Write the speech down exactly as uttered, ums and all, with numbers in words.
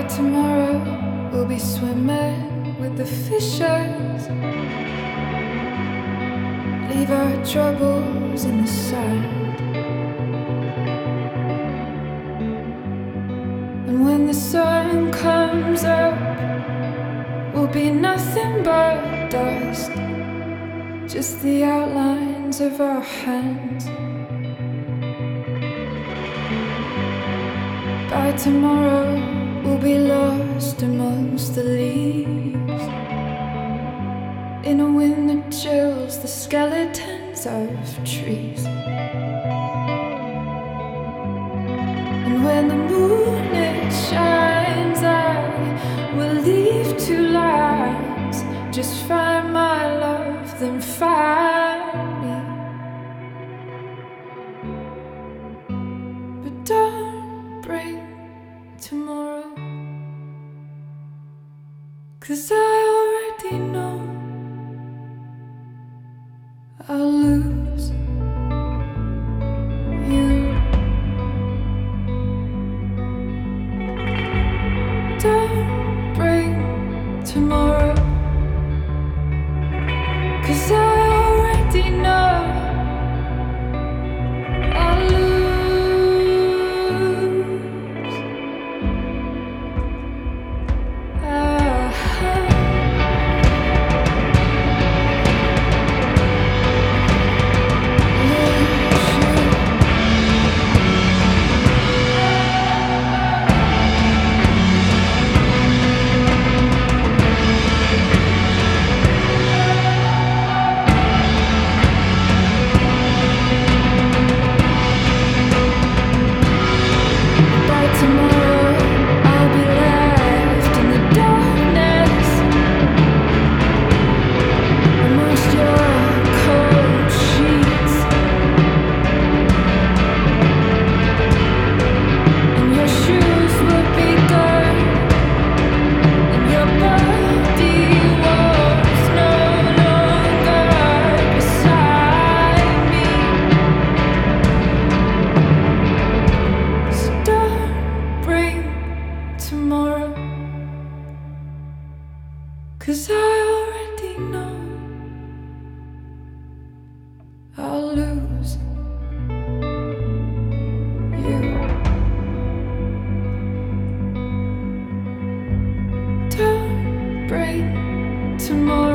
Tomorrow we'll be swimming with the fishes. Leave our troubles in the sand. And when the sun comes up, we'll be nothing but dust, just the outlines of our hands. By tomorrow we'll be lost amongst the leaves, in a wind that chills the skeletons of trees. And when the moon it shines, I will leave two lines. Just find my love, then find me. But don't bring tomorrow, 'cause I already know I'll lose you. Don't bring tomorrow, 'cause I already know I'll lose. Ah. Tomorrow, 'cause I already know I'll lose you. Don't bring tomorrow.